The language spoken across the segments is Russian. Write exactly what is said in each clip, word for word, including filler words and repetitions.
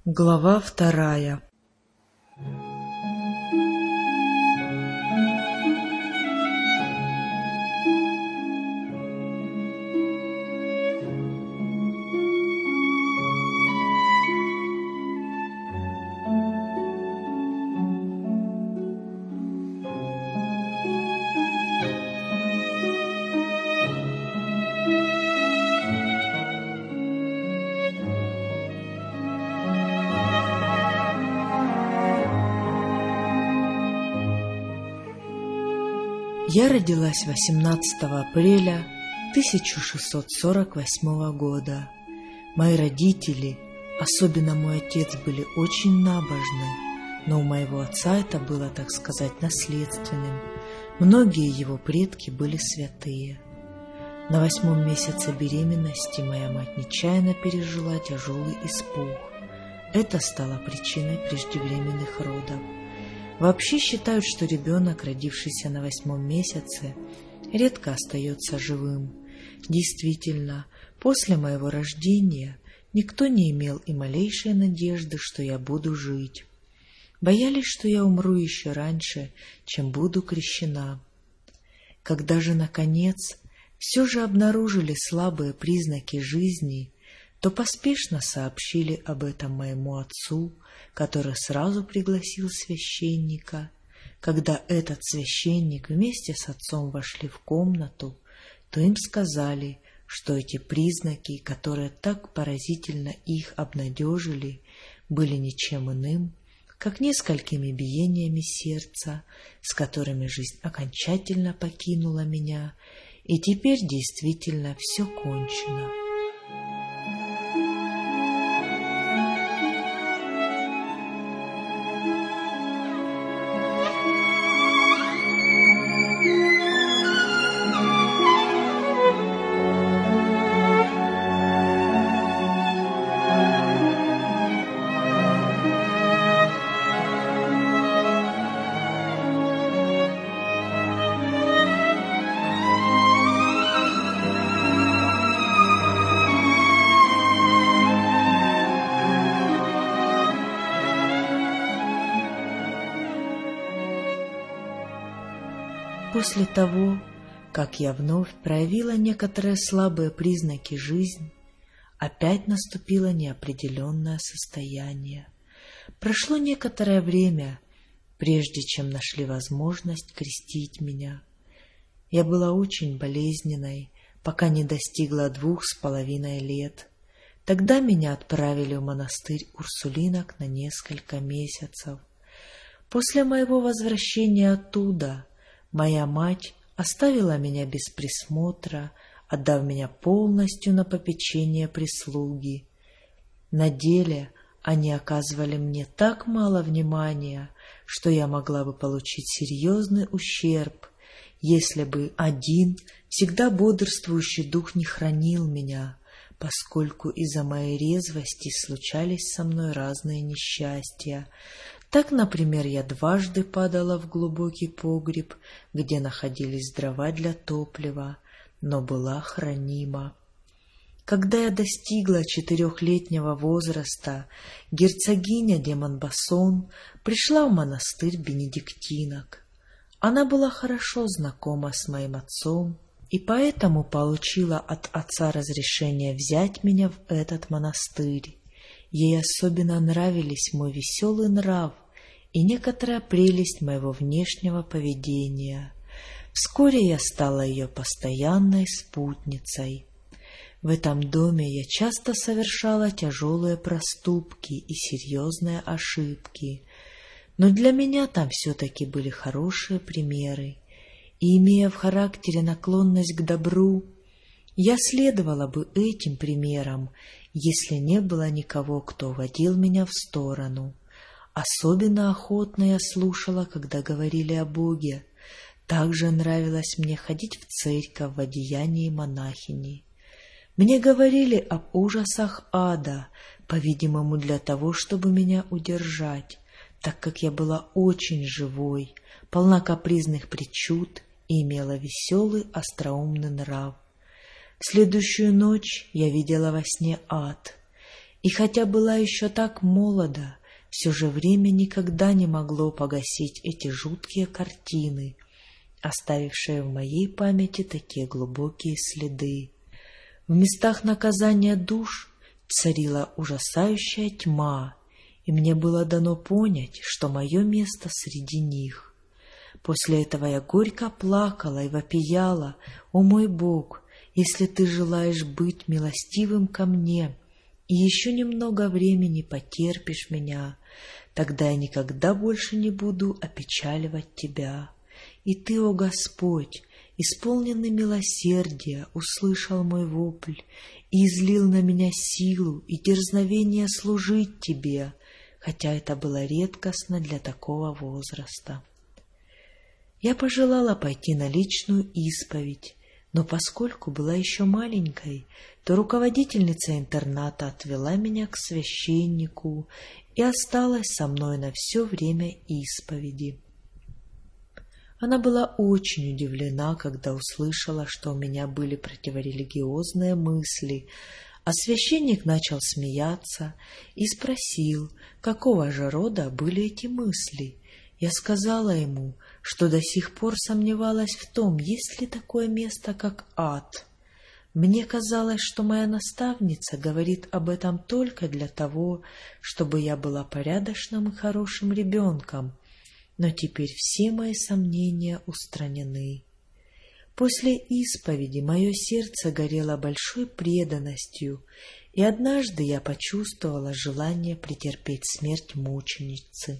Глава вторая. Я родилась восемнадцатого апреля тысяча шестьсот сорок восьмого года. Мои родители, особенно мой отец, были очень набожны, но у моего отца это было, так сказать, наследственным. Многие его предки были святые. На восьмом месяце беременности моя мать нечаянно пережила тяжелый испуг. Это стало причиной преждевременных родов. Вообще считают, что ребенок, родившийся на восьмом месяце, редко остается живым. Действительно, после моего рождения никто не имел и малейшей надежды, что я буду жить. Боялись, что я умру еще раньше, чем буду крещена. Когда же, наконец, все же обнаружили слабые признаки жизни, то поспешно сообщили об этом моему отцу, который сразу пригласил священника. Когда этот священник вместе с отцом вошли в комнату, то им сказали, что эти признаки, которые так поразительно их обнадежили, были ничем иным, как несколькими биениями сердца, с которыми жизнь окончательно покинула меня, и теперь действительно все кончено. После того, как я вновь проявила некоторые слабые признаки жизни, опять наступило неопределенное состояние. Прошло некоторое время, прежде чем нашли возможность крестить меня. Я была очень болезненной, пока не достигла двух с половиной лет. Тогда меня отправили в монастырь Урсулинок на несколько месяцев. После моего возвращения оттуда моя мать оставила меня без присмотра, отдав меня полностью на попечение прислуги. На деле они оказывали мне так мало внимания, что я могла бы получить серьезный ущерб, если бы один, всегда бодрствующий дух не хранил меня, поскольку из-за моей резвости случались со мной разные несчастья. Так, например, я дважды падала в глубокий погреб, где находились дрова для топлива, но была хранима. Когда я достигла четырехлетнего возраста, герцогиня де Монбассон пришла в монастырь бенедиктинок. Она была хорошо знакома с моим отцом и поэтому получила от отца разрешение взять меня в этот монастырь. Ей особенно нравились мой веселый нрав и некоторая прелесть моего внешнего поведения. Вскоре я стала ее постоянной спутницей. В этом доме я часто совершала тяжелые проступки и серьезные ошибки, но для меня там все-таки были хорошие примеры, и, имея в характере наклонность к добру, я следовала бы этим примерам, если не было никого, кто водил меня в сторону. Особенно охотно я слушала, когда говорили о Боге. Также нравилось мне ходить в церковь в одеянии монахини. Мне говорили об ужасах ада, по-видимому, для того, чтобы меня удержать, так как я была очень живой, полна капризных причуд и имела веселый остроумный нрав. В следующую ночь я видела во сне ад. И хотя была еще так молода, все же время никогда не могло погасить эти жуткие картины, оставившие в моей памяти такие глубокие следы. В местах наказания душ царила ужасающая тьма, и мне было дано понять, что мое место среди них. После этого я горько плакала и вопияла: «О мой Бог, если ты желаешь быть милостивым ко мне и еще немного времени потерпишь меня, тогда я никогда больше не буду опечаливать тебя». И ты, о Господь, исполненный милосердия, услышал мой вопль и излил на меня силу и дерзновение служить тебе, хотя это было редкостно для такого возраста. Я пожелала пойти на личную исповедь, но поскольку была еще маленькой, то руководительница интерната отвела меня к священнику и осталась со мной на все время исповеди. Она была очень удивлена, когда услышала, что у меня были противорелигиозные мысли, а священник начал смеяться и спросил, какого же рода были эти мысли. Я сказала ему, что до сих пор сомневалась в том, есть ли такое место, как ад. Мне казалось, что моя наставница говорит об этом только для того, чтобы я была порядочным и хорошим ребенком, но теперь все мои сомнения устранены. После исповеди мое сердце горело большой преданностью, и однажды я почувствовала желание претерпеть смерть мученицы.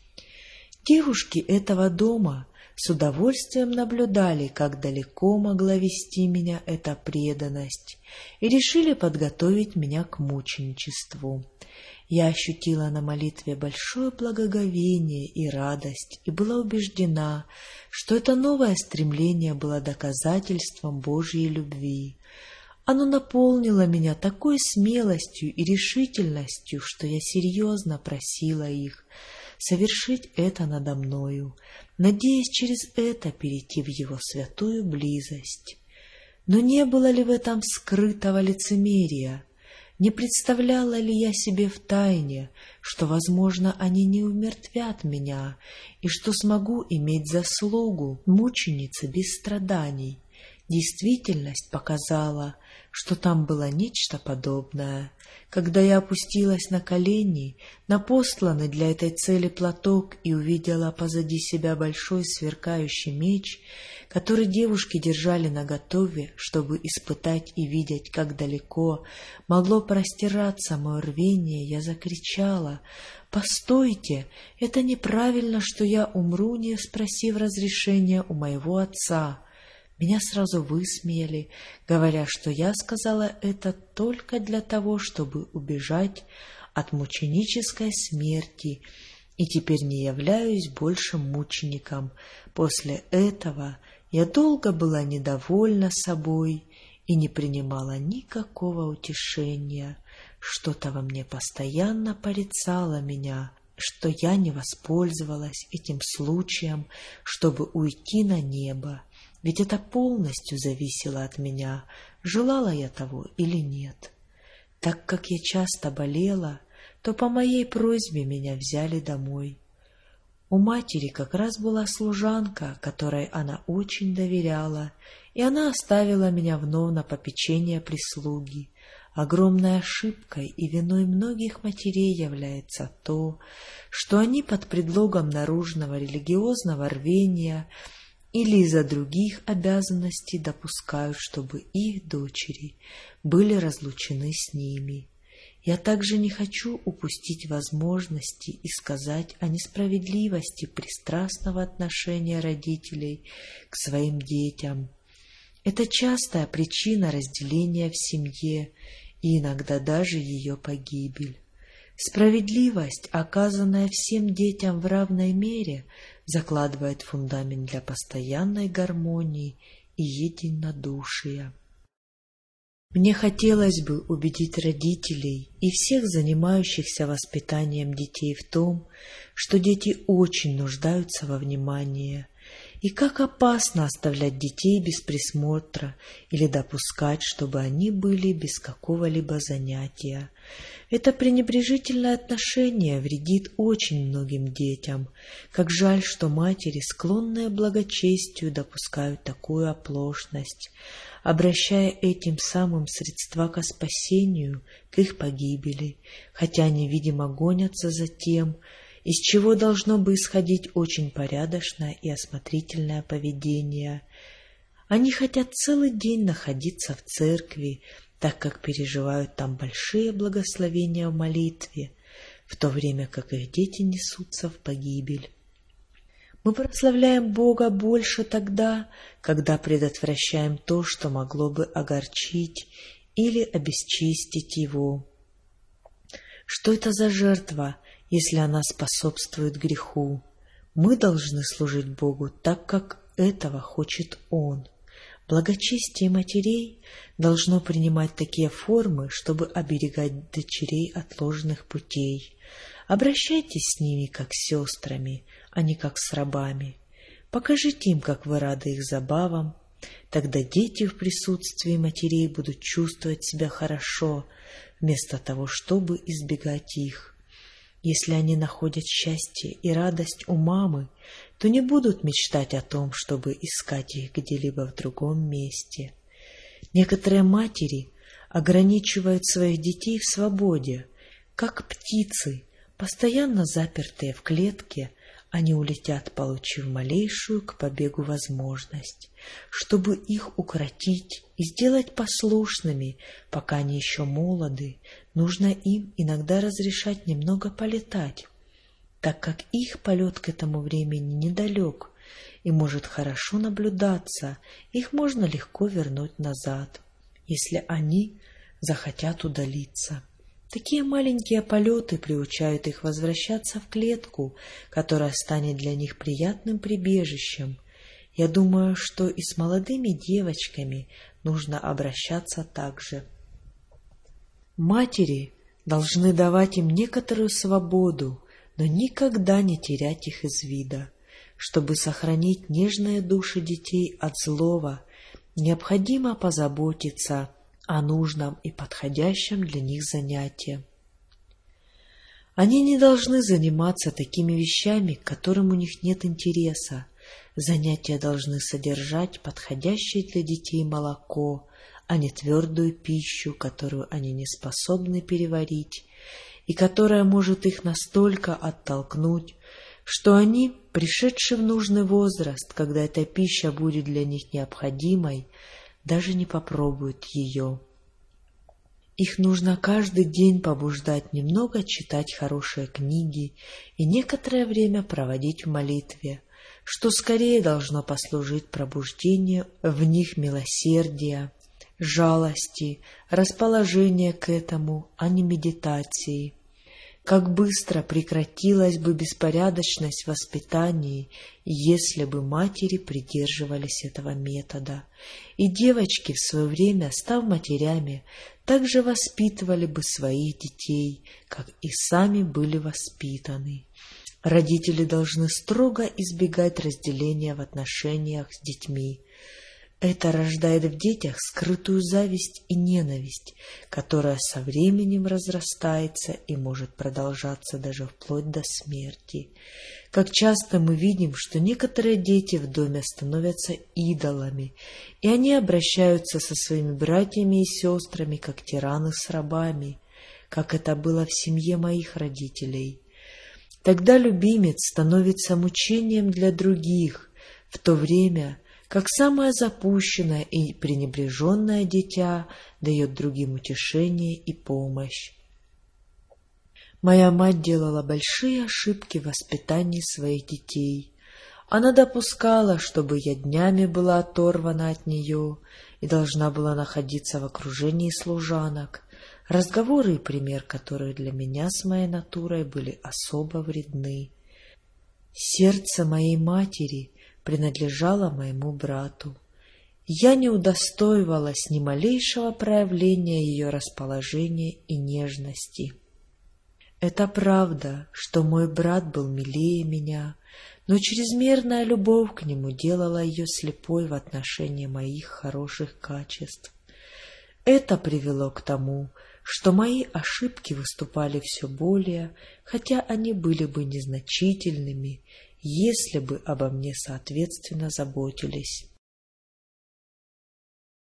Девушки этого дома с удовольствием наблюдали, как далеко могла вести меня эта преданность, и решили подготовить меня к мученичеству. Я ощутила на молитве большое благоговение и радость и была убеждена, что это новое стремление было доказательством Божьей любви. Оно наполнило меня такой смелостью и решительностью, что я серьезно просила их совершить это надо мною, надеясь через это перейти в Его святую близость. Но не было ли в этом скрытого лицемерия? Не представляла ли я себе втайне, что, возможно, они не умертвят меня и что смогу иметь заслугу мученицы без страданий? Действительность показала, что там было нечто подобное. Когда я опустилась на колени, на постланный для этой цели платок и увидела позади себя большой сверкающий меч, который девушки держали наготове, чтобы испытать и видеть, как далеко могло простираться мое рвение, я закричала: «Постойте, это неправильно, что я умру, не спросив разрешения у моего отца». Меня сразу высмеяли, говоря, что я сказала это только для того, чтобы убежать от мученической смерти, и теперь не являюсь больше мучеником. После этого я долго была недовольна собой и не принимала никакого утешения. Что-то во мне постоянно порицало меня, что я не воспользовалась этим случаем, чтобы уйти на небо. Ведь это полностью зависело от меня, желала я того или нет. Так как я часто болела, то по моей просьбе меня взяли домой. У матери как раз была служанка, которой она очень доверяла, и она оставила меня вновь на попечение прислуги. Огромной ошибкой и виной многих матерей является то, что они под предлогом наружного религиозного рвения или из-за других обязанностей допускают, чтобы их дочери были разлучены с ними. Я также не хочу упустить возможности и сказать о несправедливости пристрастного отношения родителей к своим детям. Это частая причина разделения в семье и иногда даже ее погибель. Справедливость, оказанная всем детям в равной мере, закладывает фундамент для постоянной гармонии и единодушия. Мне хотелось бы убедить родителей и всех занимающихся воспитанием детей в том, что дети очень нуждаются во внимании. и как опасно оставлять детей без присмотра или допускать, чтобы они были без какого-либо занятия. Это пренебрежительное отношение вредит очень многим детям. Как жаль, что матери, склонные к благочестию, допускают такую оплошность, обращая этим самым средства к спасению, к их погибели, хотя они, видимо, гонятся за тем, из чего должно бы исходить очень порядочное и осмотрительное поведение. Они хотят целый день находиться в церкви, так как переживают там большие благословения в молитве, в то время как их дети несутся в погибель. Мы прославляем Бога больше тогда, когда предотвращаем то, что могло бы огорчить или обесчестить Его. Что это за жертва, если она способствует греху? Мы должны служить Богу так, как этого хочет Он. Благочестие матерей должно принимать такие формы, чтобы оберегать дочерей от ложных путей. Обращайтесь с ними как с сестрами, а не как с рабами. Покажите им, как вы рады их забавам. Тогда дети в присутствии матерей будут чувствовать себя хорошо, вместо того, чтобы избегать их. Если они находят счастье и радость у мамы, то не будут мечтать о том, чтобы искать их где-либо в другом месте. Некоторые матери ограничивают своих детей в свободе, как птицы, постоянно запертые в клетке. Они улетят, получив малейшую к побегу возможность. Чтобы их укротить и сделать послушными, пока они еще молоды, нужно им иногда разрешать немного полетать, так как их полет к этому времени недалек и может хорошо наблюдаться, их можно легко вернуть назад, если они захотят удалиться. Такие маленькие полеты приучают их возвращаться в клетку, которая станет для них приятным прибежищем. Я думаю, что и с молодыми девочками нужно обращаться так же. Матери должны давать им некоторую свободу, но никогда не терять их из вида. Чтобы сохранить нежные души детей от злого, необходимо позаботиться о нужном и подходящем для них занятии. Они не должны заниматься такими вещами, к которым у них нет интереса. Занятия должны содержать подходящее для детей молоко, а не твердую пищу, которую они не способны переварить, и которая может их настолько оттолкнуть, что они, пришедшие в нужный возраст, когда эта пища будет для них необходимой, даже не попробуют ее. Их нужно каждый день побуждать немного читать хорошие книги и некоторое время проводить в молитве, что скорее должно послужить пробуждению в них милосердия, жалости, расположения к этому, а не медитации. Как быстро прекратилась бы беспорядочность в воспитании, если бы матери придерживались этого метода, и девочки в свое время, став матерями, также воспитывали бы своих детей, как и сами были воспитаны. Родители должны строго избегать разделения в отношениях с детьми. Это рождает в детях скрытую зависть и ненависть, которая со временем разрастается и может продолжаться даже вплоть до смерти. Как часто мы видим, что некоторые дети в доме становятся идолами, и они обращаются со своими братьями и сестрами, как тираны с рабами, как это было в семье моих родителей. Тогда любимец становится мучением для других, в то время как самое запущенное и пренебреженное дитя дает другим утешение и помощь. Моя мать делала большие ошибки в воспитании своих детей. Она допускала, чтобы я днями была оторвана от нее и должна была находиться в окружении служанок. Разговоры и пример, которые для меня с моей натурой были особо вредны. Сердце моей матери принадлежала моему брату. Я не удостоивалась ни малейшего проявления ее расположения и нежности. Это правда, что мой брат был милее меня, но чрезмерная любовь к нему делала ее слепой в отношении моих хороших качеств. Это привело к тому, что мои ошибки выступали все более, хотя они были бы незначительными, если бы обо мне соответственно заботились.